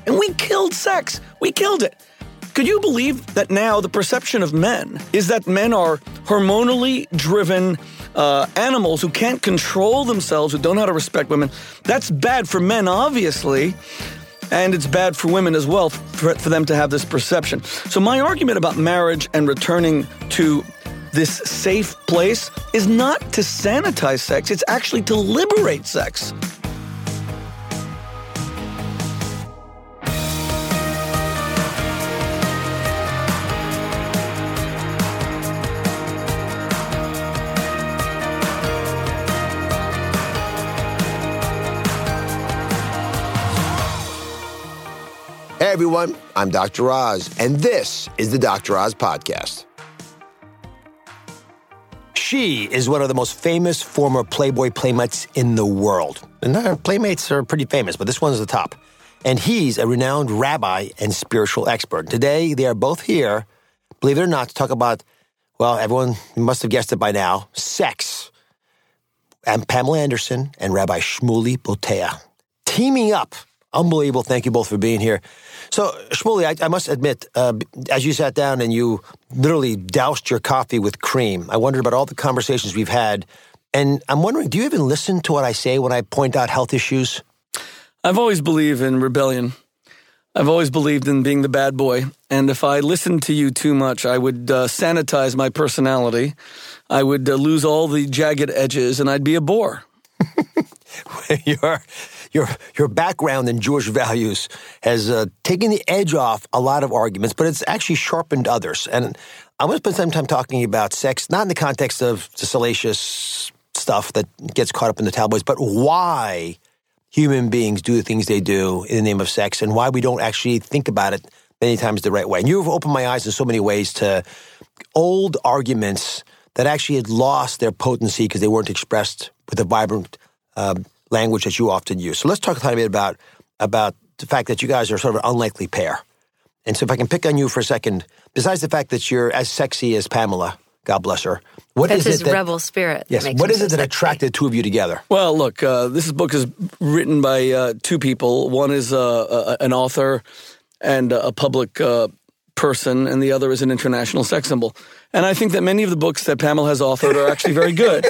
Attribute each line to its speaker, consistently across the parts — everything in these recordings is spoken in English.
Speaker 1: And we killed sex. We killed it. Could you believe that now the perception of men is that men are hormonally driven animals who can't control themselves, who don't know how to respect women? That's bad for men, obviously, and it's bad for women as well for them to have this perception. So my argument about marriage and returning to this safe place is not to sanitize sex, it's actually to liberate sex.
Speaker 2: Hey everyone, I'm Dr. Oz, and this is the Dr. Oz Podcast. She is one of the most famous former Playboy playmates in the world. And her playmates are pretty famous, but this one's the top. And he's a renowned rabbi and spiritual expert. Today, they are both here, believe it or not, to talk about, well, everyone must have guessed it by now, sex. And Pamela Anderson and Rabbi Shmuley Boteach teaming up. Unbelievable. Thank you both for being here. So, Shmuley, I must admit, as you sat down and you literally doused your coffee with cream, I wondered about all the conversations we've had. And I'm wondering, do you even listen to what I say when I point out health issues?
Speaker 1: I've always believed in rebellion. I've always believed in being the bad boy. And if I listened to you too much, I would sanitize my personality. I would lose all the jagged edges, and I'd be a bore.
Speaker 2: Your background in Jewish values has taken the edge off a lot of arguments, but it's actually sharpened others. And I want to spend some time talking about sex, not in the context of the salacious stuff that gets caught up in the tabloids, but why human beings do the things they do in the name of sex and why we don't actually think about it many times the right way. And you've opened my eyes in so many ways to old arguments that actually had lost their potency because they weren't expressed with a vibrant language that you often use. So let's talk a tiny bit about the fact that you guys are sort of an unlikely pair. And so if I can pick on you for a second, besides the fact that you're as sexy as Pamela, God bless her,
Speaker 3: That's his rebel spirit.
Speaker 2: Yes, what is it that attracted the two of you together?
Speaker 1: Well, look, this book is written by two people. One is an author and a public person, and the other is an international sex symbol. And I think that many of the books that Pamela has authored are actually very good.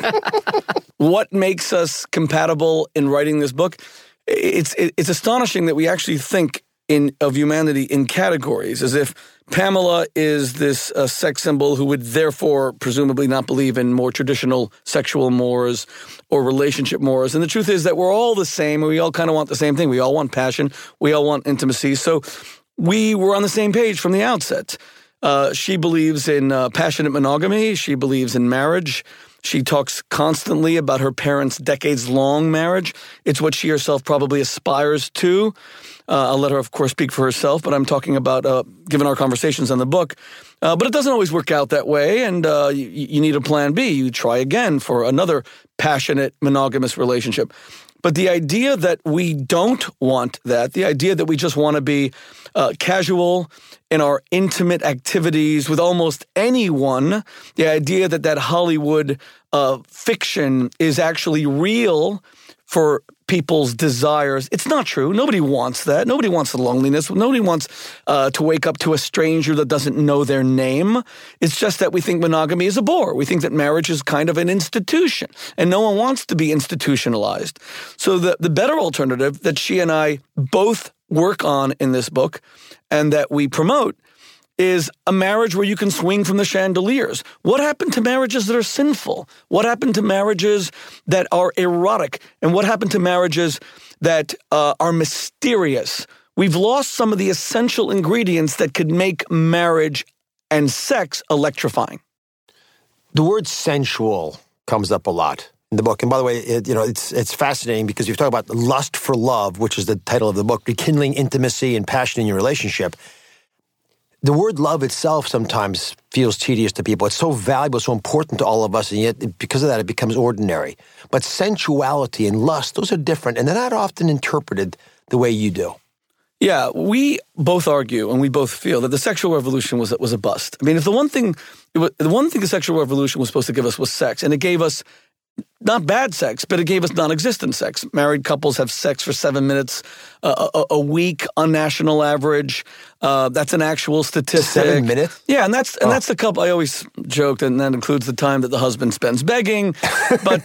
Speaker 1: What makes us compatible in writing this book? It's astonishing that we actually think of humanity in categories, as if Pamela is this sex symbol who would therefore presumably not believe in more traditional sexual mores or relationship mores. And the truth is that we're all the same, and we all kind of want the same thing. We all want passion. We all want intimacy. So we were on the same page from the outset. She believes in passionate monogamy. She believes in marriage. She talks constantly about her parents' decades-long marriage. It's what she herself probably aspires to. I'll let her, of course, speak for herself, but I'm talking about, given our conversations on the book. But it doesn't always work out that way, and you need a plan B. You try again for another passionate, monogamous relationship. But the idea that we don't want that, the idea that we just want to be casual in our intimate activities with almost anyone, the idea that Hollywood fiction is actually real for people's desires, it's not true. Nobody wants that. Nobody wants the loneliness. Nobody wants to wake up to a stranger that doesn't know their name. It's just that we think monogamy is a bore. We think that marriage is kind of an institution, and no one wants to be institutionalized. So the better alternative that she and I both work on in this book and that we promote is a marriage where you can swing from the chandeliers. What happened to marriages that are sinful? What happened to marriages that are erotic? And what happened to marriages that are mysterious? We've lost some of the essential ingredients that could make marriage and sex electrifying.
Speaker 2: The word sensual comes up a lot in the book. And by the way, it's fascinating because you've talked about lust for love, which is the title of the book, rekindling intimacy and passion in your relationship. The word love itself sometimes feels tedious to people. It's so valuable, so important to all of us, and yet because of that, it becomes ordinary. But sensuality and lust, those are different, and they're not often interpreted the way you do.
Speaker 1: Yeah, we both argue and we both feel that the sexual revolution was a bust. I mean, if the one thing the sexual revolution was supposed to give us was sex, and it gave us not bad sex, but it gave us non-existent sex. Married couples have sex for 7 minutes a week on national average. That's an actual statistic.
Speaker 2: 7 minutes?
Speaker 1: Yeah, and that's the couple. I always joked, and that includes the time that the husband spends begging. But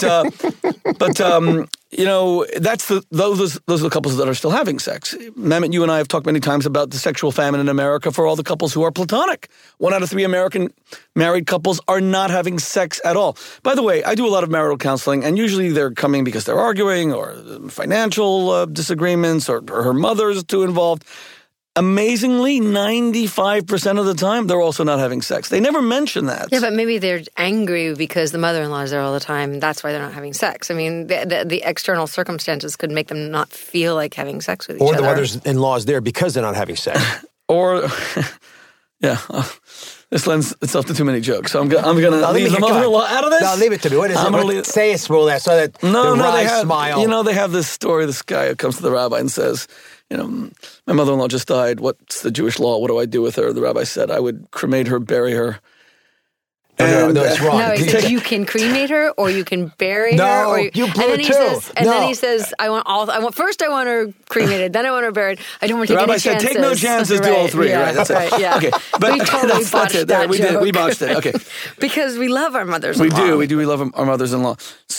Speaker 1: those are the couples that are still having sex. Mehmet, you and I have talked many times about the sexual famine in America for all the couples who are platonic. 1 out of 3 American married couples are not having sex at all. By the way, I do a lot of marital counseling, and usually they're coming because they're arguing or financial disagreements or her mother's too involved. Amazingly, 95% of the time, they're also not having sex. They never mention that.
Speaker 3: Yeah, but maybe they're angry because the mother-in-law is there all the time, and that's why they're not having sex. I mean, the external circumstances could make them not feel like having sex with each other.
Speaker 2: Or the mother-in-law is there because they're not having sex.
Speaker 1: Or, yeah, this lends itself to too many jokes, so I'm going to leave the mother-in-law out of this.
Speaker 2: No, leave it to me. What is it? Say a rule there so that the smile.
Speaker 1: They have this story, this guy who comes to the rabbi and says, my mother-in-law just died. What's the Jewish law? What do I do with her? The rabbi said, I would cremate her, bury her.
Speaker 2: No, it's wrong.
Speaker 3: No, he said you can cremate her or you can bury her.
Speaker 2: No,
Speaker 3: or
Speaker 2: you blew it too.
Speaker 3: Then he says, first I want her cremated, then I want her buried. I don't want to take any chances.
Speaker 1: The rabbi said, take no chances, do all three.
Speaker 3: Yeah,
Speaker 1: right, that's
Speaker 3: right,
Speaker 1: it.
Speaker 3: yeah.
Speaker 1: Okay, but
Speaker 3: we totally botched that
Speaker 1: we
Speaker 3: joke.
Speaker 1: did. We botched it. Okay.
Speaker 3: Because we love our mothers-in-law.
Speaker 1: We do. We love our mothers-in-law.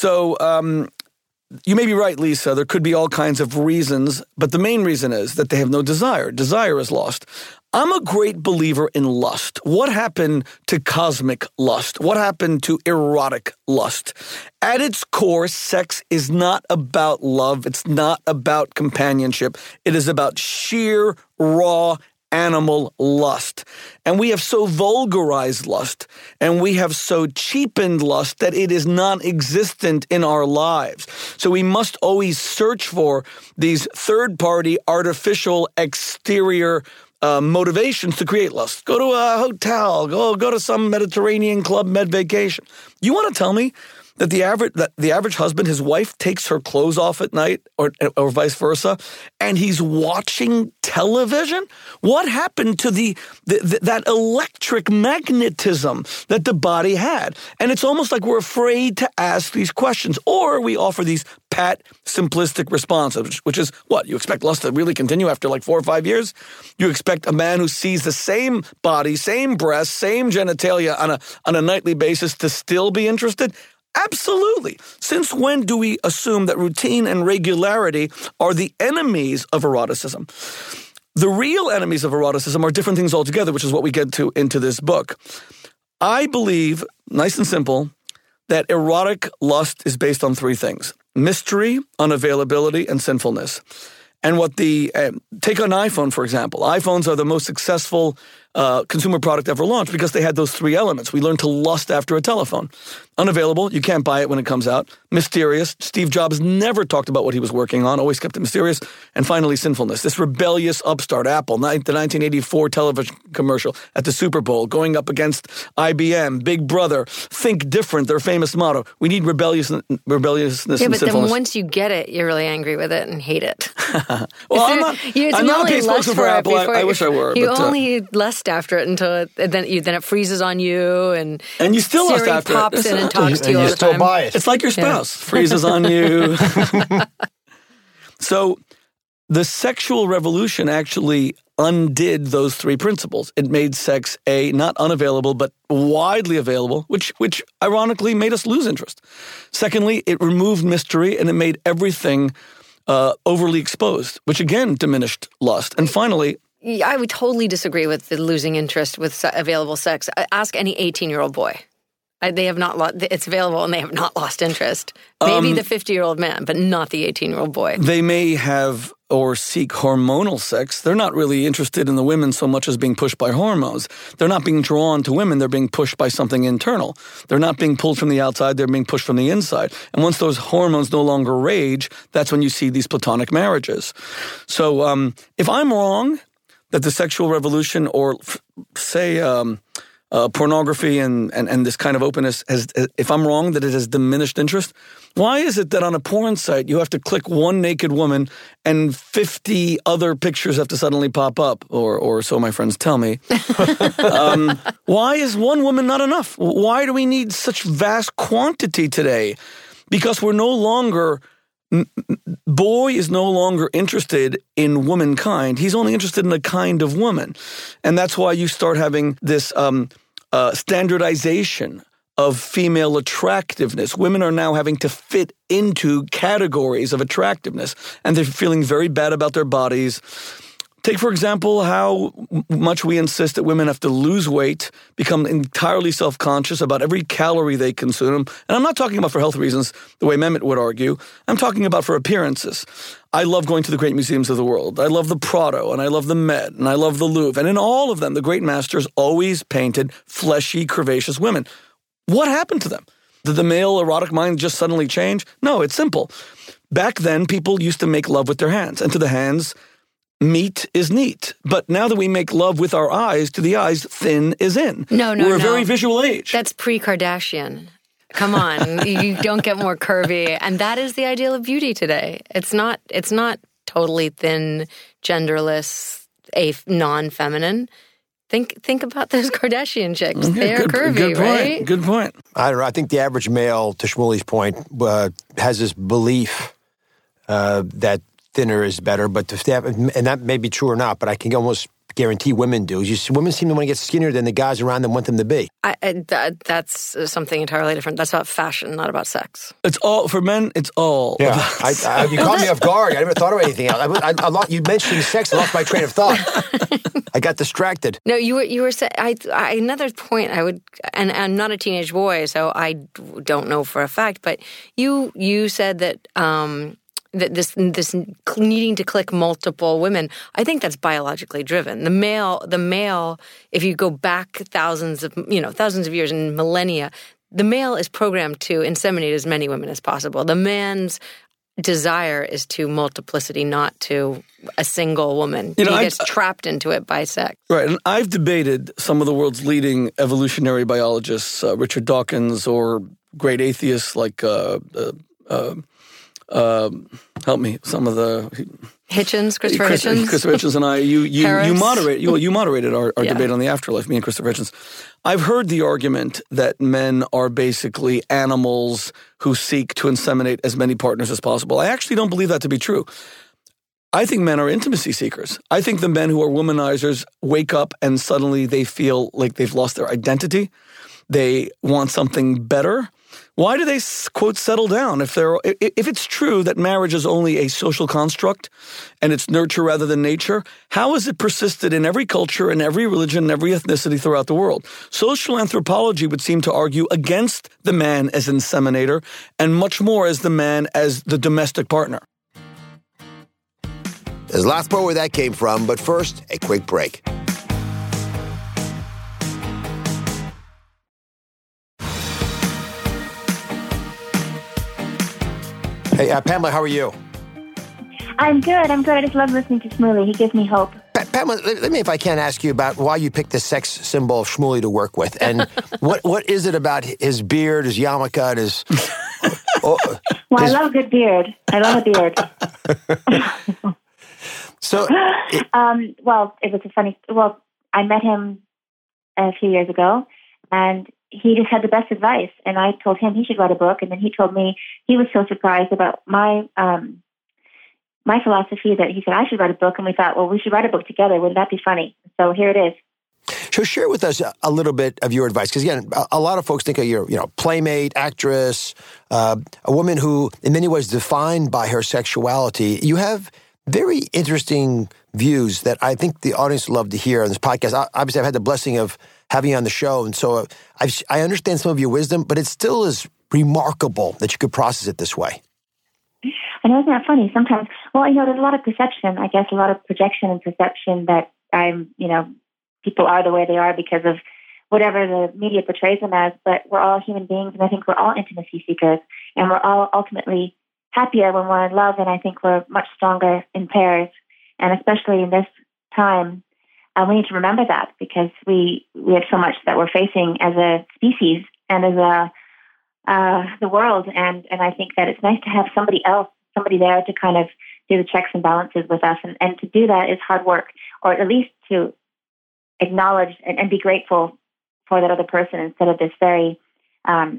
Speaker 1: So, you may be right, Lisa. There could be all kinds of reasons, but the main reason is that they have no desire. Desire is lost. I'm a great believer in lust. What happened to cosmic lust? What happened to erotic lust? At its core, sex is not about love. It's not about companionship. It is about sheer, raw, animal lust. And we have so vulgarized lust, and we have so cheapened lust that it is non-existent in our lives. So we must always search for these third-party, artificial, exterior motivations to create lust. Go to a hotel, go to some Mediterranean Club Med vacation. You want to tell me that the average husband, his wife takes her clothes off at night or vice versa, and he's watching television? What happened to that electric magnetism that the body had? And it's almost like we're afraid to ask these questions, or we offer these pat, simplistic responses, which is what? You expect lust to really continue after like 4 or 5 years? You expect a man who sees the same body, same breasts, same genitalia on a nightly basis to still be interested? Absolutely. Since when do we assume that routine and regularity are the enemies of eroticism? The real enemies of eroticism are different things altogether, which is what we get to into this book. I believe, nice and simple, that erotic lust is based on 3 things: mystery, unavailability, and sinfulness. And take an iPhone, for example. iPhones are the most successful consumer product ever launched because they had those 3 elements. We learned to lust after a telephone. Unavailable, you can't buy it when it comes out. Mysterious, Steve Jobs never talked about what he was working on, always kept it mysterious. And finally, sinfulness. This rebellious upstart, Apple, the 1984 television commercial at the Super Bowl, going up against IBM, Big Brother, think different, their famous motto. We need rebelliousness and sinfulness.
Speaker 3: Yeah, but then once you get it, you're really angry with it and hate it.
Speaker 1: Well, I'm not a paid spokesman for Apple. I wish I were.
Speaker 3: You only lust after it until then it freezes on you, and
Speaker 1: you still lust
Speaker 3: Siri
Speaker 1: after
Speaker 3: pops
Speaker 1: it.
Speaker 3: in and talks to you all the
Speaker 2: still
Speaker 3: time.
Speaker 2: buy it.
Speaker 1: It's like your spouse freezes on you. So the sexual revolution actually undid those 3 principles. It made sex not unavailable, but widely available, which ironically made us lose interest. Secondly, it removed mystery and it made everything overly exposed, which again diminished lust. And finally,
Speaker 3: I would totally disagree with the losing interest with available sex. Ask any 18-year-old boy. They have not lost. It's available, and they have not lost interest. Maybe the 50-year-old man, but not the 18-year-old boy.
Speaker 1: They may have or seek hormonal sex. They're not really interested in the women so much as being pushed by hormones. They're not being drawn to women. They're being pushed by something internal. They're not being pulled from the outside. They're being pushed from the inside. And once those hormones no longer rage, that's when you see these platonic marriages. So if I'm wrong that the sexual revolution, or say pornography and this kind of openness, if I'm wrong that it has diminished interest, why is it that on a porn site you have to click one naked woman and 50 other pictures have to suddenly pop up, or so my friends tell me? Why is one woman not enough? Why do we need such vast quantity today? because we're no longer, boy is no longer interested in womankind. He's only interested in a kind of woman. And that's why you start having this standardization of female attractiveness. Women are now having to fit into categories of attractiveness, and they're feeling very bad about their bodies. Take, for example, how much we insist that women have to lose weight, become entirely self-conscious about every calorie they consume. And I'm not talking about for health reasons, the way Mehmet would argue. I'm talking about for appearances. I love going to the great museums of the world. I love the Prado, and I love the Met, and I love the Louvre. And in all of them, the great masters always painted fleshy, curvaceous women. What happened to them? Did the male erotic mind just suddenly change? No, it's simple. Back then, people used to make love with their hands, and to the hands, meat is neat. But now that we make love with our eyes, to the eyes, thin is in.
Speaker 3: No.
Speaker 1: We're a very visual age.
Speaker 3: That's pre-Kardashian. Come on, you don't get more curvy, and that is the ideal of beauty today. It's not totally thin, genderless, non-feminine. Think about those Kardashian chicks.
Speaker 1: Okay,
Speaker 3: They're curvy, right?
Speaker 1: Good point.
Speaker 2: I don't know. I think the average male, to Shmuly's point, has this belief that thinner is better, but and that may be true or not, but I can almost guarantee women do. Women seem to want to get skinnier than the guys around them want them to be.
Speaker 3: That's something entirely different. That's about fashion, not about sex.
Speaker 1: It's all, for men, it's all.
Speaker 2: Yeah. You caught me off guard. I never thought of anything else. You mentioned sex, I lost my train of thought. I got distracted.
Speaker 3: No, you were saying, another point I would, and I'm not a teenage boy, so I don't know for a fact, but you said that, that this needing to click multiple women, I think that's biologically driven. The male, if you go back thousands of years and millennia, the male is programmed to inseminate as many women as possible. The man's desire is to multiplicity, not to a single woman. He gets trapped into it by sex.
Speaker 1: Right, and I've debated some of the world's leading evolutionary biologists, Richard Dawkins, or great atheists like help me. Some of the
Speaker 3: Christopher Hitchens.
Speaker 1: Christopher Hitchens and I. You moderated our debate on the afterlife. Me and Christopher Hitchens. I've heard the argument that men are basically animals who seek to inseminate as many partners as possible. I actually don't believe that to be true. I think men are intimacy seekers. I think the men who are womanizers wake up and suddenly they feel like they've lost their identity. They want something better. Why do they, quote, settle down? If it's true that marriage is only a social construct and it's nurture rather than nature, how has it persisted in every culture and every religion and every ethnicity throughout the world? Social anthropology would seem to argue against the man as inseminator and much more as the man as the domestic partner.
Speaker 2: There's lots more where that came from, but first, a quick break. Hey, Pamela, how are you?
Speaker 4: I'm good. I just love listening to Shmuly. He gives me hope.
Speaker 2: Pamela, let me, if I can, ask you about why you picked the sex symbol of Shmuly to work with. And what is it about his beard, his yarmulke, and his...
Speaker 4: I love a good beard. I love a beard. It was a funny... Well, I met him a few years ago, and he just had the best advice. And I told him he should write a book, and then he told me he was so surprised about my philosophy that he said I should write a book, and we thought, well, we should write a book together. Wouldn't that be funny? So here it is.
Speaker 2: So share with us a little bit of your advice, because again, a lot of folks think of your, playmate, actress, a woman who, in many ways, defined by her sexuality. You have very interesting views that I think the audience would love to hear on this podcast. Obviously, I've had the blessing of having you on the show, and so I understand some of your wisdom, but it still is remarkable that you could process it this way.
Speaker 4: I know, isn't that funny? Sometimes, there's a lot of perception, I guess, a lot of projection and perception that people are the way they are because of whatever the media portrays them as, but we're all human beings, and I think we're all intimacy seekers, and we're all ultimately happier when we're in love, and I think we're much stronger in pairs, and especially in this time, we need to remember that because we have so much that we're facing as a species and as the world, and I think that it's nice to have somebody there to kind of do the checks and balances with us, and to do that is hard work, or at least to acknowledge and be grateful for that other person instead of this very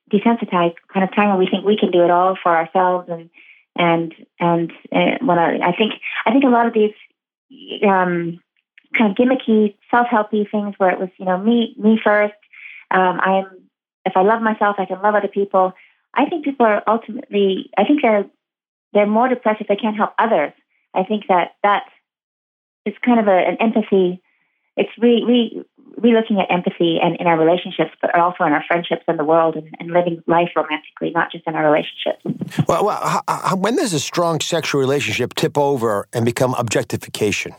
Speaker 4: desensitized kind of time where we think we can do it all for ourselves, and when I think a lot of these kind of gimmicky, self-helpy things where it was, me first. If I love myself, I can love other people. I think people are ultimately, they're more depressed if they can't help others. I think that is kind of an empathy. It's re-looking at empathy and in our relationships, but also in our friendships and the world, and living life romantically, not just in our relationships.
Speaker 2: Well, when does a strong sexual relationship tip over and become objectification?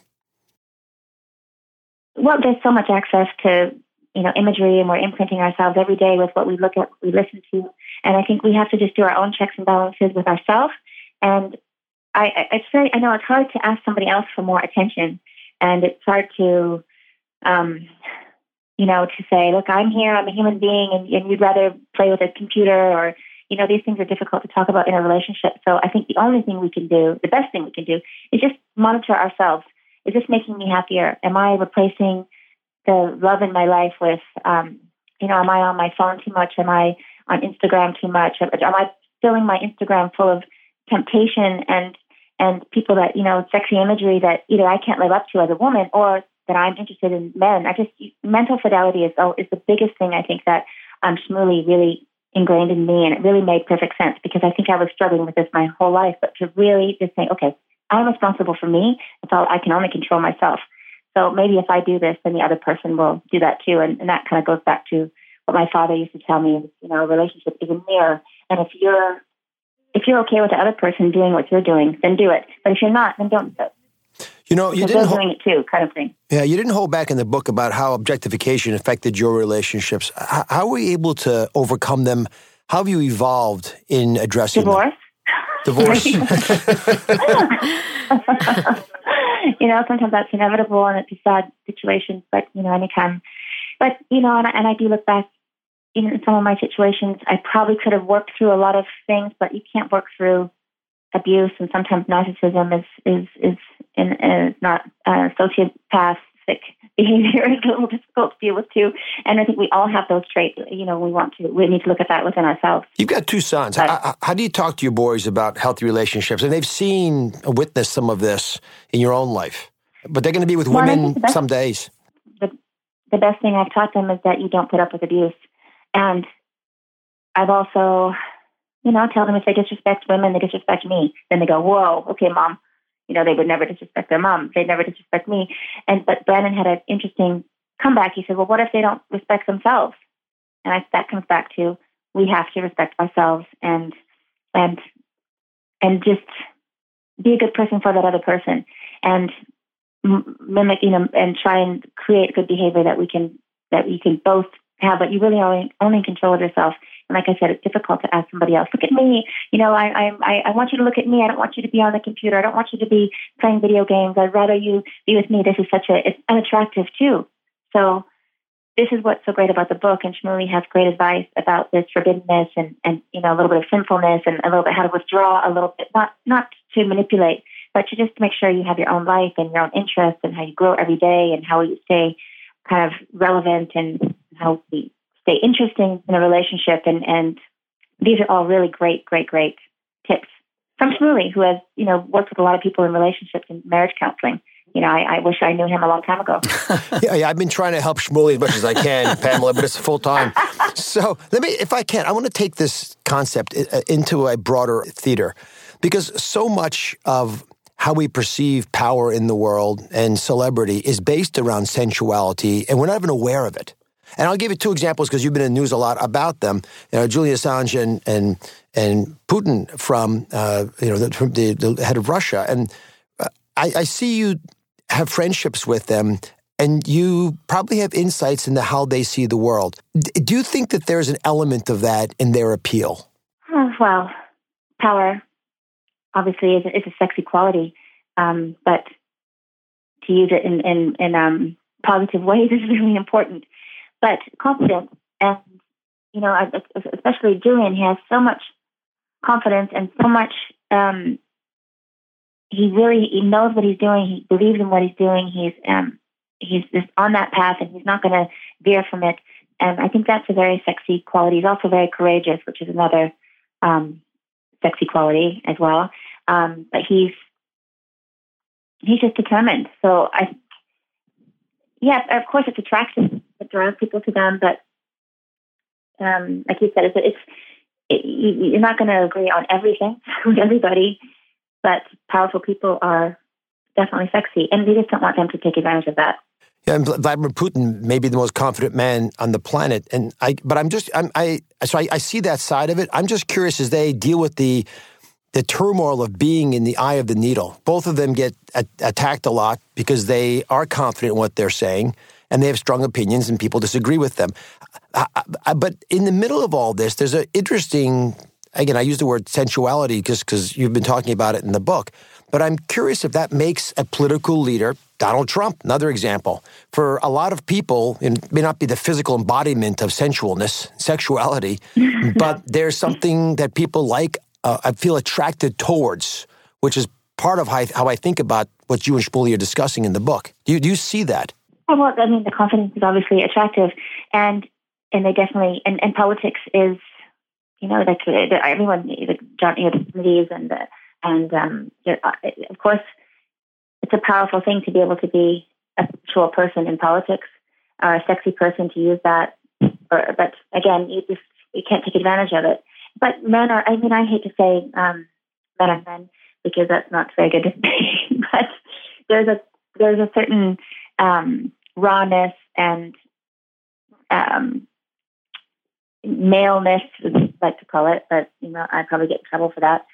Speaker 4: Well, there's so much access to, imagery, and we're imprinting ourselves every day with what we look at, what we listen to. And I think we have to just do our own checks and balances with ourselves. And I know it's hard to ask somebody else for more attention. And it's hard to, to say, look, I'm here, I'm a human being, and you'd rather play with a computer, or, these things are difficult to talk about in a relationship. So I think the only thing we can do, the best thing we can do, is just monitor ourselves. Is this making me happier? Am I replacing the love in my life with, am I on my phone too much? Am I on Instagram too much? Am I filling my Instagram full of temptation and people that, sexy imagery that either I can't live up to as a woman, or that I'm interested in men? Mental fidelity is the biggest thing I think that Shmuley really ingrained in me, and it really made perfect sense, because I think I was struggling with this my whole life. But to really just say, okay, I'm responsible for me. It's all, I can only control myself. So maybe if I do this, then the other person will do that too. And that kind of goes back to what my father used to tell me, a relationship is a mirror. And if you're okay with the other person doing what you're doing, then do it. But if you're not, then don't do it.
Speaker 2: You didn't
Speaker 4: doing it too, kind of thing.
Speaker 2: Yeah, you didn't hold back in the book about how objectification affected your relationships. How were you able to overcome them? How have you evolved in addressing them? Divorce.
Speaker 4: Sometimes that's inevitable, and it's a sad situation, but, anytime. But, and I do look back, in some of my situations, I probably could have worked through a lot of things, but you can't work through abuse, and sometimes narcissism is not sociopathic behavior is a little difficult to deal with too. And I think we all have those traits. We need to look at that within ourselves.
Speaker 2: You've got two sons. How do you talk to your boys about healthy relationships? And they've witnessed some of this in your own life, but they're going to be with women some days.
Speaker 4: The best thing I've taught them is that you don't put up with abuse. And I've also, tell them if they disrespect women, they disrespect me. Then they go, whoa, okay, Mom. They would never disrespect their mom. They'd never disrespect me. But Brandon had an interesting comeback. He said, well, what if they don't respect themselves? And that comes back to, we have to respect ourselves and just be a good person for that other person, and mimic, and try and create good behavior that we can both have, but you really only control yourself. And like I said, it's difficult to ask somebody else, look at me. I want you to look at me. I don't want you to be on the computer. I don't want you to be playing video games. I'd rather you be with me. It's unattractive too. So this is what's so great about the book. And Shmuley has great advice about this forbiddenness and a little bit of sinfulness, and a little bit how to withdraw a little bit, not to manipulate, but to just make sure you have your own life and your own interests, and how you grow every day, and how you stay kind of relevant, and how we stay interesting in a relationship. And these are all really great, great, great tips from Shmuley, who has, worked with a lot of people in relationships and marriage counseling. I wish I knew him a long time ago.
Speaker 2: Yeah, I've been trying to help Shmuley as much as I can, Pamela, but it's full time. So if I can, I want to take this concept into a broader theater, because so much of how we perceive power in the world and celebrity is based around sensuality, and we're not even aware of it. And I'll give you two examples, because you've been in the news a lot about them. Julian Assange and Putin from the head of Russia. And I see you have friendships with them, and you probably have insights into how they see the world. Do you think that there's an element of that in their appeal?
Speaker 4: Well, power obviously is a sexy quality, but to use it in positive ways is really important. But confidence, and especially Julian, he has so much confidence and so much. He knows what he's doing. He believes in what he's doing. He's just on that path, and he's not going to veer from it. And I think that's a very sexy quality. He's also very courageous, which is another sexy quality as well. But he's just determined. So of course it's attractive. It draws people to them, but like you said, you're not going to agree on everything with everybody, but powerful people are definitely sexy, and we just don't want them to take advantage of that.
Speaker 2: Yeah, and Vladimir Putin may be the most confident man on the planet, I see that side of it. I'm just curious as they deal with the turmoil of being in the eye of the needle. Both of them get attacked a lot because they are confident in what they're saying, and they have strong opinions, and people disagree with them. But in the middle of all this, there's an interesting, again, I use the word sensuality because you've been talking about it in the book, but I'm curious if that makes a political leader, Donald Trump, another example. For a lot of people, it may not be the physical embodiment of sensualness, sexuality, but there's something that people like, I feel attracted towards, which is part of how I think about what you and Shmuley are discussing in the book. Do you see that?
Speaker 4: Well, I mean, the confidence is obviously attractive, and they definitely, and politics is, like everyone, the committees and of course, it's a powerful thing to be able to be a sexual person in politics, or a sexy person to use that. But again, you can't take advantage of it. But men are, I hate to say men are men because that's not very good to say. But there's a certain rawness and maleness, as I like to call it, but I'd probably get in trouble for that.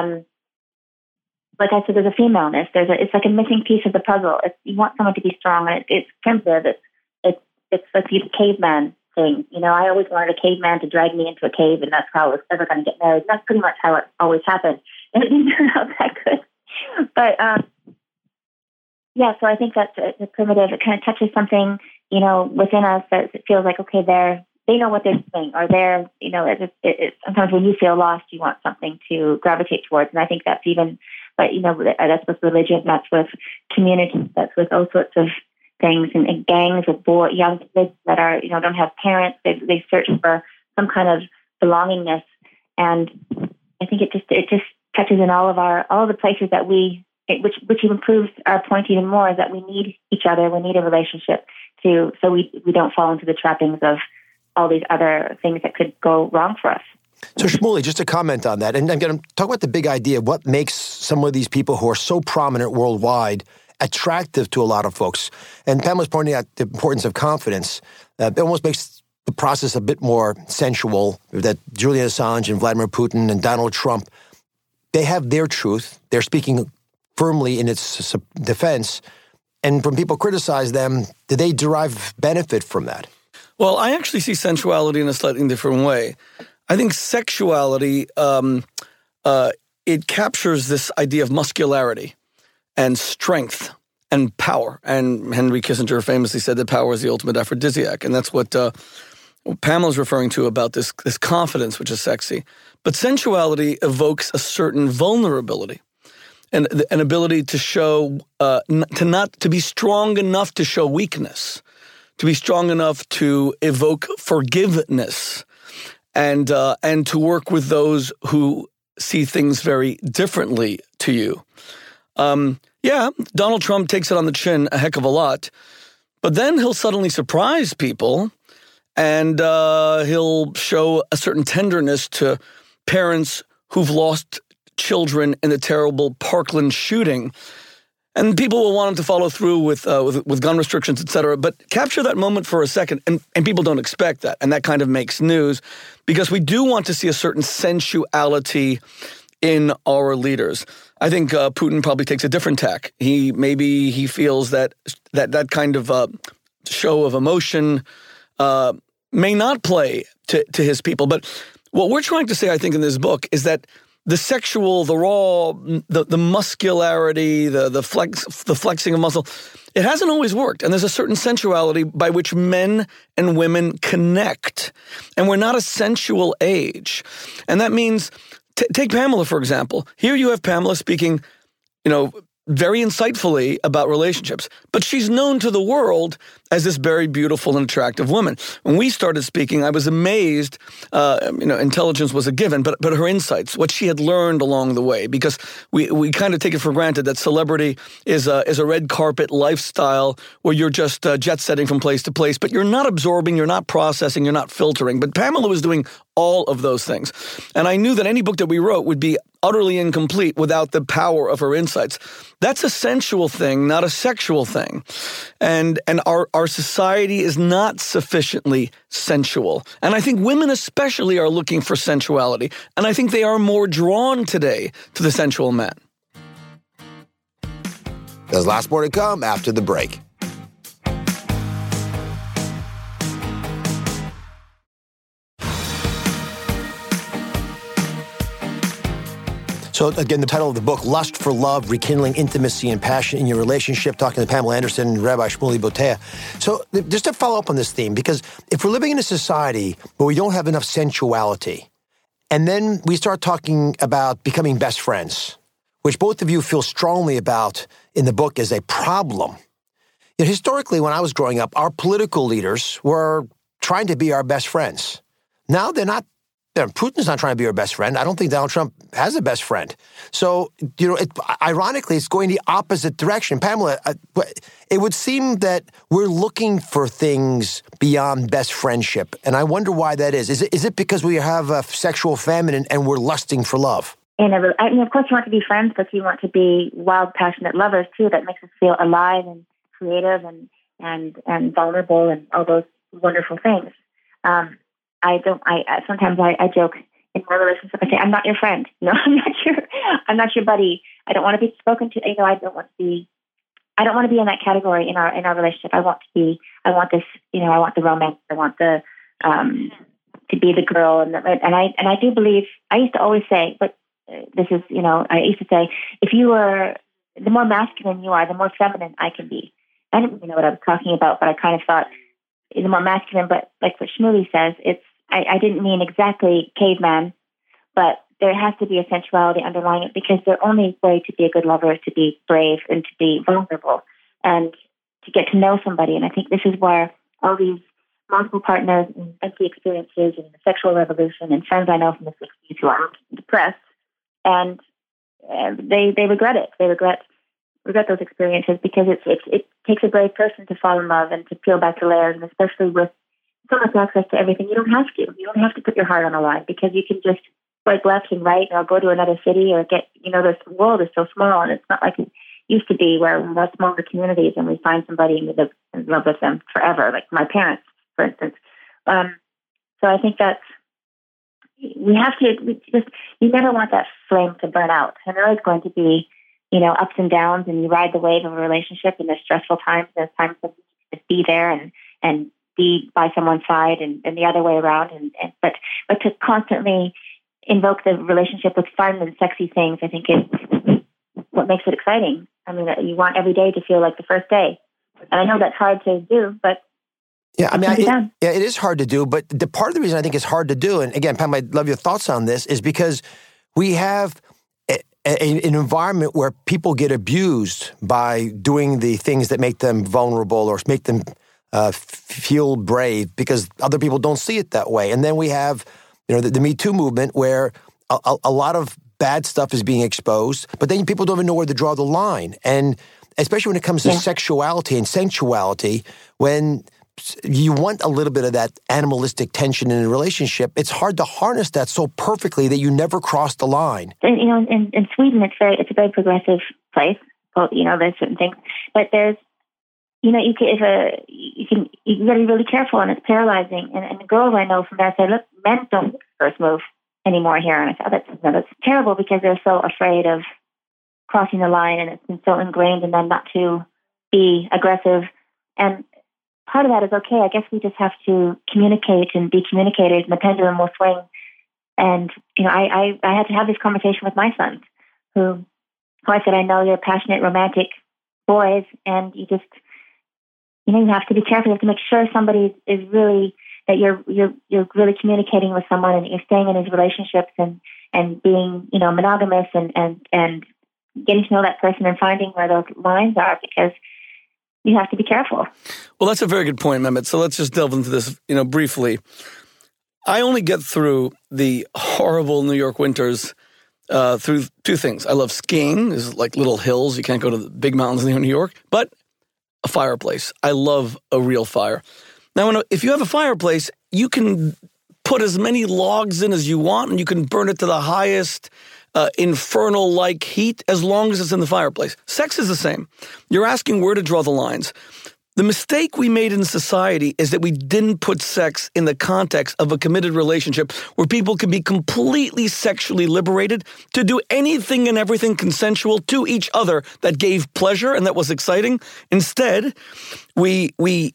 Speaker 4: Like I said, there's a femaleness. It's like a missing piece of the puzzle. You want someone to be strong, and it's primitive. It's like the caveman thing. I always wanted a caveman to drag me into a cave, and that's how I was ever going to get married. That's pretty much how it always happened, and it didn't turn out that good. But so I think that's the primitive. It kind of touches something, within us that it feels like, okay, they know what they're doing, or they're, sometimes when you feel lost, you want something to gravitate towards. And I think that's even, but, that's with religion, that's with community, that's with all sorts of things, and gangs of young kids that are, don't have parents. They search for some kind of belongingness. And I think it just touches in all the places that which even proves our point even more, is that we need each other. We need a relationship so we don't fall into the trappings of all these other things that could go wrong for us.
Speaker 2: So Shmuley, just to comment on that, and I'm going to talk about the big idea of what makes some of these people who are so prominent worldwide attractive to a lot of folks. And Pam was pointing out the importance of confidence. It almost makes the process a bit more sensual, that Julian Assange and Vladimir Putin and Donald Trump, they have their truth. They're speaking firmly in its defense. And when people criticize them, do they derive benefit from that?
Speaker 1: Well, I actually see sensuality in a slightly different way. I think sexuality, it captures this idea of muscularity and strength and power. And Henry Kissinger famously said that power is the ultimate aphrodisiac. And that's what Pamela's referring to about this confidence, which is sexy. But sensuality evokes a certain vulnerability and an ability to show, to be strong enough to show weakness, to be strong enough to evoke forgiveness, and to work with those who see things very differently to you. Donald Trump takes it on the chin a heck of a lot, but then he'll suddenly surprise people, and he'll show a certain tenderness to parents who've lost children in the terrible Parkland shooting. And people will want him to follow through with gun restrictions, et cetera. But capture that moment for a second, and people don't expect that. And that kind of makes news because we do want to see a certain sensuality in our leaders. I think Putin probably takes a different tack. He feels that kind of show of emotion may not play to his people. But what we're trying to say, I think, in this book is that the sexual, the raw, the muscularity, the flexing of muscle, it hasn't always worked. And there's a certain sensuality by which men and women connect. And we're not a sensual age. And that means, take Pamela, for example. Here you have Pamela speaking, very insightfully about relationships. But she's known to the world as this very beautiful and attractive woman. When we started speaking, I was amazed. Intelligence was a given, but her insights, what she had learned along the way, because we kind of take it for granted that celebrity is a red carpet lifestyle where you're just jet setting from place to place, but you're not absorbing, you're not processing, you're not filtering. But Pamela was doing all of those things. And I knew that any book that we wrote would be utterly incomplete without the power of her insights. That's a sensual thing, not a sexual thing. And our society is not sufficiently sensual. And I think women especially are looking for sensuality. And I think they are more drawn today to the sensual man.
Speaker 2: There's lots more to come after the break. So again, the title of the book, Lust for Love, Rekindling Intimacy and Passion in Your Relationship, talking to Pamela Anderson and Rabbi Shmuley Boteach. So just to follow up on this theme, because if we're living in a society where we don't have enough sensuality, and then we start talking about becoming best friends, which both of you feel strongly about in the book as a problem. Historically, when I was growing up, our political leaders were trying to be our best friends. Now they're not. Putin's not trying to be our best friend. I don't think Donald Trump has a best friend. So, ironically, it's going the opposite direction. Pamela, it would seem that we're looking for things beyond best friendship. And I wonder why that is. Is it because we have a sexual famine and we're lusting for love?
Speaker 4: And of course, you want to be friends, but you want to be wild, passionate lovers, too. That makes us feel alive and creative and vulnerable and all those wonderful things. Sometimes I joke in my relationship. I say, I'm not your friend. I'm not your buddy. I don't want to be spoken to. I don't want to be in that category in our relationship. I want this, I want the romance. I want the, to be the girl. And I do believe, I used to always say, but this is, I used to say, if you were, the more masculine you are, the more feminine I can be. I didn't really know what I was talking about, but I kind of thought, the more masculine, but like what Shmuley says, I didn't mean exactly caveman, but there has to be a sensuality underlying it, because the only way to be a good lover is to be brave and to be vulnerable and to get to know somebody. And I think this is where all these multiple partners and empty experiences and the sexual revolution and friends I know from the 60s who are depressed, and they regret it. They regret those experiences, because it takes a brave person to fall in love and to peel back the layers, and especially with so much access to everything. You don't have to. You don't have to put your heart on the line, because you can just swipe left and right, or go to another city, or get, this world is so small, and it's not like it used to be where we have smaller communities and we find somebody and we live in love with them forever, like my parents, for instance. So I think that's, you never want that flame to burn out. And there is going to be, ups and downs, and you ride the wave of a relationship, and there's stressful times, there's times when you just be there and be by someone's side, and the other way around. But to constantly invoke the relationship with fun and sexy things, I think is what makes it exciting. I mean, you want every day to feel like the first day. And I know that's hard to do, but
Speaker 2: yeah, I mean, it is hard to do. But the part of the reason I think it's hard to do, and again, Pam, I'd love your thoughts on this, is because we have an environment where people get abused by doing the things that make them vulnerable or make them feel brave, because other people don't see it that way. And then we have, the Me Too movement, where a lot of bad stuff is being exposed, but then people don't even know where to draw the line. And especially when it comes to sexuality and sensuality, when you want a little bit of that animalistic tension in a relationship, it's hard to harness that so perfectly that you never cross the line.
Speaker 4: And, in Sweden, it's a very progressive place. Well, there's certain things, but there's, you got to be really careful, and it's paralyzing. And the girls I know from there say, look, men don't make the first move anymore here. And I thought, that's terrible, because they're so afraid of crossing the line, and it's been so ingrained in them not to be aggressive. And part of that is okay. I guess we just have to communicate and be communicators, and the pendulum will swing. And, I had to have this conversation with my sons, who I said, I know you're passionate, romantic boys, and you just, you have to be careful. You have to make sure somebody is really, that you're really communicating with someone, and you're staying in these relationships and being, monogamous and getting to know that person and finding where those lines are, because you have to be careful.
Speaker 1: Well, that's a very good point, Mehmet. So let's just delve into this, briefly. I only get through the horrible New York winters through two things. I love skiing. There's like little hills. You can't go to the big mountains near New York. But a fireplace. I love a real fire. Now, if you have a fireplace, you can put as many logs in as you want, and you can burn it to the highest infernal-like heat as long as it's in the fireplace. Sex is the same. You're asking where to draw the lines. The mistake we made in society is that we didn't put sex in the context of a committed relationship where people can be completely sexually liberated to do anything and everything consensual to each other that gave pleasure and that was exciting. Instead, we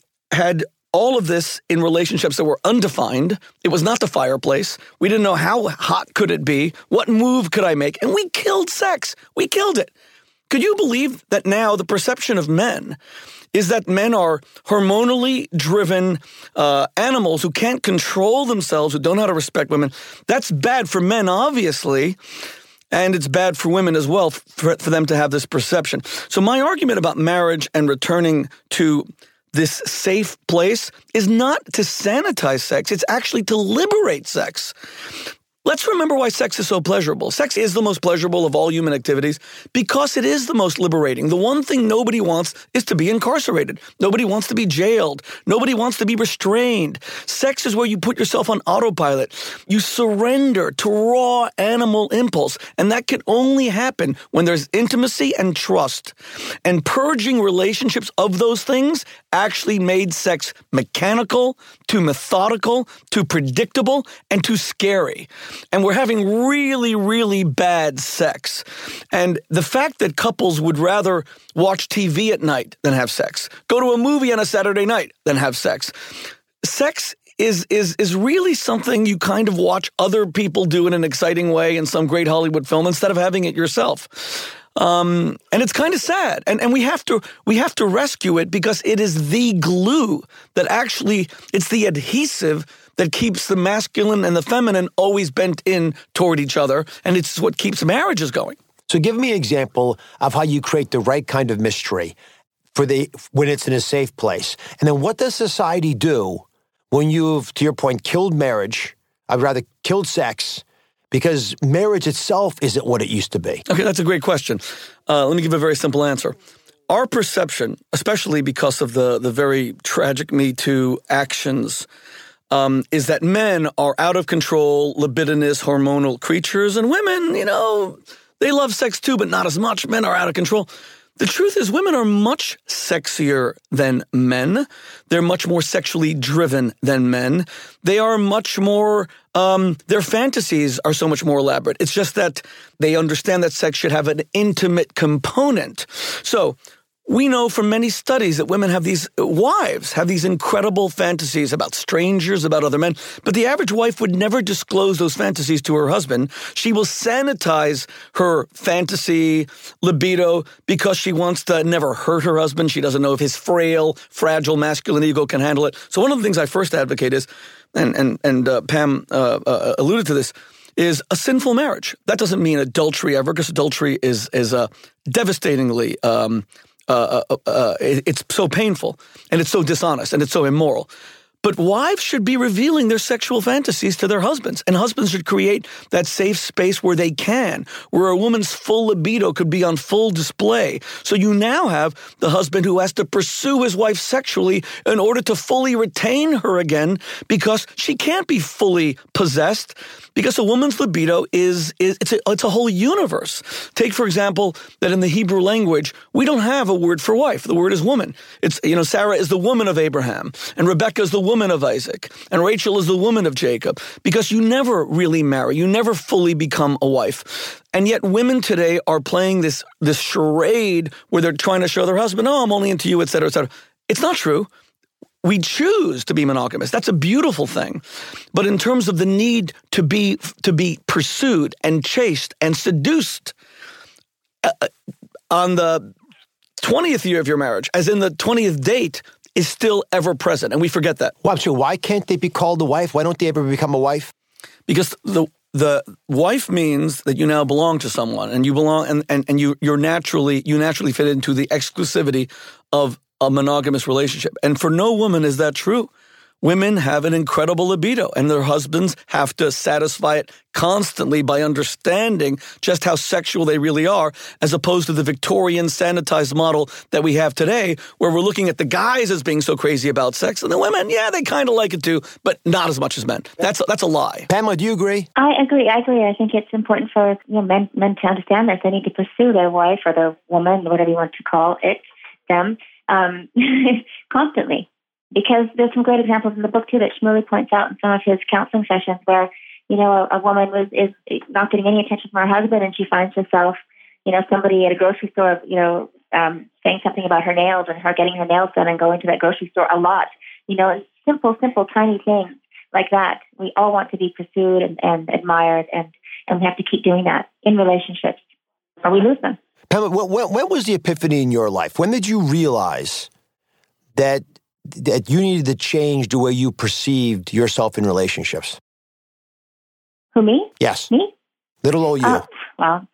Speaker 1: had all of this in relationships that were undefined. It was not the fireplace. We didn't know how hot could it be. What move could I make? And we killed sex. We killed it. Could you believe that now the perception of men is that men are hormonally driven animals who can't control themselves, who don't know how to respect women? That's bad for men, obviously, and it's bad for women as well for them to have this perception. So my argument about marriage and returning to this safe place is not to sanitize sex. It's actually to liberate sex. Let's remember why sex is so pleasurable. Sex is the most pleasurable of all human activities because it is the most liberating. The one thing nobody wants is to be incarcerated. Nobody wants to be jailed. Nobody wants to be restrained. Sex is where you put yourself on autopilot. You surrender to raw animal impulse, and that can only happen when there's intimacy and trust. And purging relationships of those things actually made sex mechanical, too methodical, too predictable, and too scary. And we're having really, really bad sex. And the fact that couples would rather watch TV at night than have sex, go to a movie on a Saturday night than have sex. Sex is really something you kind of watch other people do in an exciting way in some great Hollywood film instead of having it yourself. And it's kind of sad. And we have to rescue it because it is the glue that actually, it's the adhesive that keeps the masculine and the feminine always bent in toward each other. And it's what keeps marriages going.
Speaker 2: So give me an example of how you create the right kind of mystery when it's in a safe place. And then what does society do when you've, to your point, killed marriage, I'd rather killed sex, because marriage itself isn't what it used to be?
Speaker 1: Okay, that's a great question. Let me give a very simple answer. Our perception, especially because of the very tragic Me Too actions, is that men are out of control, libidinous, hormonal creatures, and women, they love sex too, but not as much. Men are out of control. The truth is women are much sexier than men. They're much more sexually driven than men. They are much more, their fantasies are so much more elaborate. It's just that they understand that sex should have an intimate component. So we know from many studies that women wives have these incredible fantasies about strangers, about other men, but the average wife would never disclose those fantasies to her husband. She will sanitize her fantasy libido because she wants to never hurt her husband. She doesn't know if his frail, fragile masculine ego can handle it. So one of the things I first advocate is, and Pam alluded to this, is a sinful marriage. That doesn't mean adultery ever, because adultery is devastatingly it's so painful, and it's so dishonest, and it's so immoral. But wives should be revealing their sexual fantasies to their husbands, and husbands should create that safe space where they can, where a woman's full libido could be on full display. So you now have the husband who has to pursue his wife sexually in order to fully retain her again, because she can't be fully possessed, because a woman's libido it's a whole universe. Take, for example, that in the Hebrew language, we don't have a word for wife. The word is woman. It's, Sarah is the woman of Abraham, and Rebecca is the woman of Isaac, and Rachel is the woman of Jacob, because you never really marry. You never fully become a wife. And yet women today are playing this charade where they're trying to show their husband, oh, I'm only into you, et cetera, et cetera. It's not true. We choose to be monogamous. That's a beautiful thing. But in terms of the need to be pursued and chased and seduced on the 20th year of your marriage, as in the 20th date, is still ever present, and we forget that.
Speaker 2: Well, I'm sure. Why can't they be called a wife? Why don't they ever become a wife?
Speaker 1: Because the wife means that you now belong to someone, and you belong, and you naturally fit into the exclusivity of a monogamous relationship. And for no woman is that true. Women have an incredible libido, and their husbands have to satisfy it constantly by understanding just how sexual they really are, as opposed to the Victorian sanitized model that we have today, where we're looking at the guys as being so crazy about sex, and the women, yeah, they kind of like it too, but not as much as men. That's a lie.
Speaker 2: Pamela, do you agree?
Speaker 4: I agree. I think it's important for men to understand this. They need to pursue their wife or their woman, whatever you want to call it, them, constantly. Because there's some great examples in the book, too, that Shmuley points out in some of his counseling sessions where, a woman is not getting any attention from her husband, and she finds herself, somebody at a grocery store, saying something about her nails and her getting her nails done and going to that grocery store a lot. Simple, tiny things like that. We all want to be pursued and admired, and we have to keep doing that in relationships or we lose them.
Speaker 2: Pamela, when was the epiphany in your life? When did you realize that you needed to change the way you perceived yourself in relationships?
Speaker 4: Who, me?
Speaker 2: Yes.
Speaker 4: Me?
Speaker 2: Little old you.
Speaker 4: I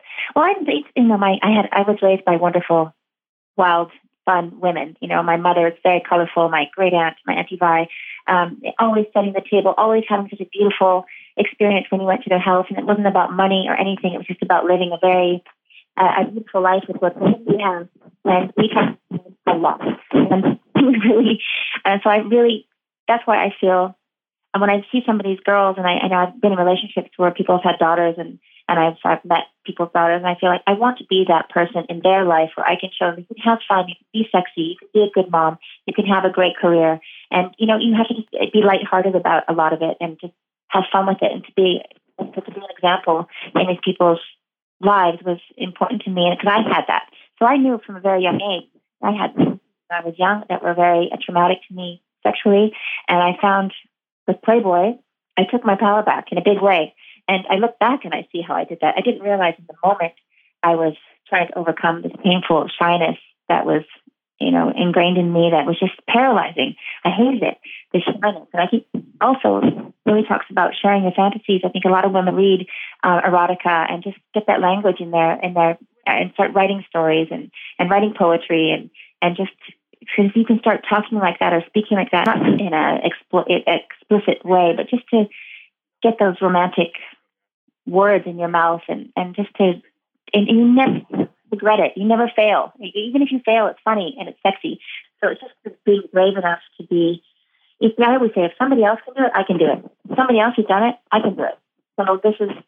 Speaker 4: was raised by wonderful, wild, fun women. My mother is very colorful. My great aunt, my Auntie Vi, always setting the table, always having such a beautiful experience when you went to their house. And it wasn't about money or anything. It was just about living a very beautiful life with what we have. And we talk a lot. And really, so that's why I feel, and when I see some of these girls, and I know I've been in relationships where people have had daughters, and I've met people's daughters, and I feel like I want to be that person in their life where I can show them you can have fun, you can be sexy, you can be a good mom, you can have a great career, and you have to just be lighthearted about a lot of it and just have fun with it, and to be an example in these people's lives was important to me, because I had that. So I knew from a very young age I had things when I was young that were very traumatic to me sexually, and I found with Playboy, I took my power back in a big way. And I look back and I see how I did that. I didn't realize in the moment I was trying to overcome this painful shyness that was, ingrained in me, that was just paralyzing. I hated it, this shyness. And I think also really talks about sharing your fantasies. I think a lot of women read erotica and just get that language in there and start writing stories and writing poetry and just, because you can start talking like that or speaking like that, not in an explicit way, but just to get those romantic words in your mouth and just to, and you never regret it. You never fail. Even if you fail, it's funny and it's sexy. So it's just being brave enough to be, I always say, if somebody else can do it, I can do it. If somebody else has done it, I can do it. So this is,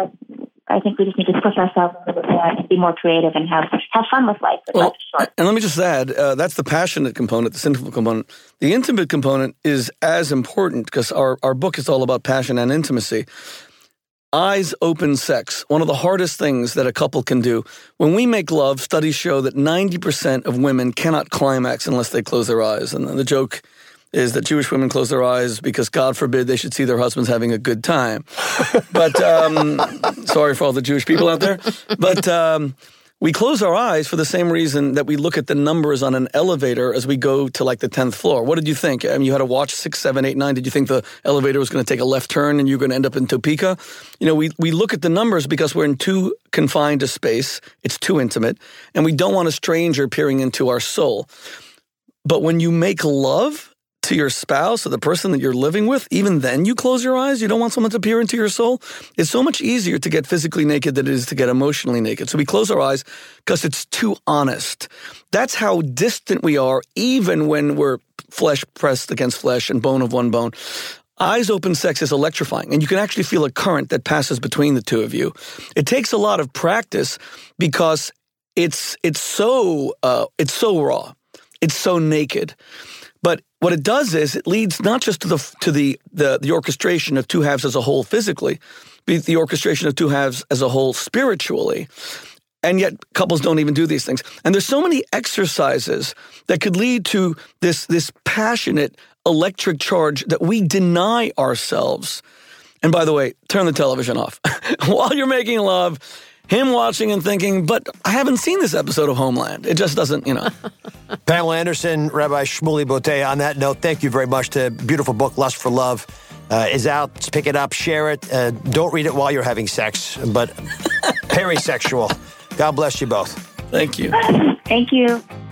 Speaker 4: I think we just need to push ourselves a little bit more and be more creative and have fun with life.
Speaker 1: Well, and let me just add, that's the passionate component, the sinful component. The intimate component is as important, because our book is all about passion and intimacy. Eyes open sex, one of the hardest things that a couple can do. When we make love, studies show that 90% of women cannot climax unless they close their eyes. And the joke is that Jewish women close their eyes because, God forbid, they should see their husbands having a good time. But sorry for all the Jewish people out there. But we close our eyes for the same reason that we look at the numbers on an elevator as we go to like the 10th floor. What did you think? I mean, you had to watch 6, 7, 8, 9. Did you think the elevator was going to take a left turn and you're going to end up in Topeka? We look at the numbers because we're in too confined a space. It's too intimate. And we don't want a stranger peering into our soul. But when you make love to your spouse or the person that you're living with, even then you close your eyes. You don't want someone to peer into your soul. It's so much easier to get physically naked than it is to get emotionally naked. So we close our eyes because it's too honest. That's how distant we are, even when we're flesh pressed against flesh and bone of one bone. Eyes open sex is electrifying, and you can actually feel a current that passes between the two of you. It takes a lot of practice because it's so raw. It's so naked. But what it does is it leads not just to the orchestration of two halves as a whole physically, but the orchestration of two halves as a whole spiritually. And yet couples don't even do these things. And there's so many exercises that could lead to this passionate electric charge that we deny ourselves. And by the way, turn the television off. While you're making love, him watching and thinking, but I haven't seen this episode of Homeland. It just doesn't,
Speaker 2: Pamela Anderson, Rabbi Shmuley Boteah. On that note, thank you very much. To beautiful book, Lust for Love. is out. Let's pick it up, share it. Don't read it while you're having sex, but perisexual. God bless you both.
Speaker 1: Thank you.
Speaker 4: Thank you.